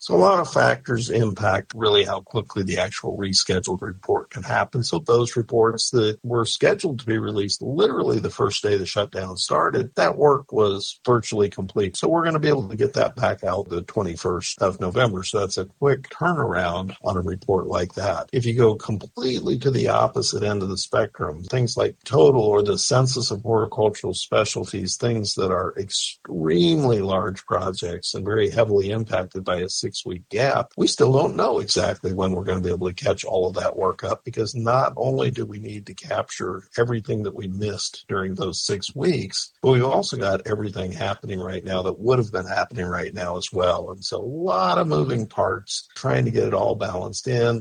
So a lot of factors impact really how quickly the actual rescheduled report can happen. So those reports that were scheduled to be released literally the first day the shutdown started, that work was virtually complete. So we're going to be able to get that back out the 21st of November. So that's a quick turnaround on a report like that. If you go completely to the opposite end of the spectrum, things like total or the census of horticultural specialties, things that are extremely large projects and very heavily impacted by a 6-week gap, we still don't know exactly when we're going to be able to catch all of that work up, because not only do we need to capture everything that we missed during those 6 weeks, but we've also got everything happening right now that would have been happening right now as well. And so a lot of moving parts, trying to get it all balanced in.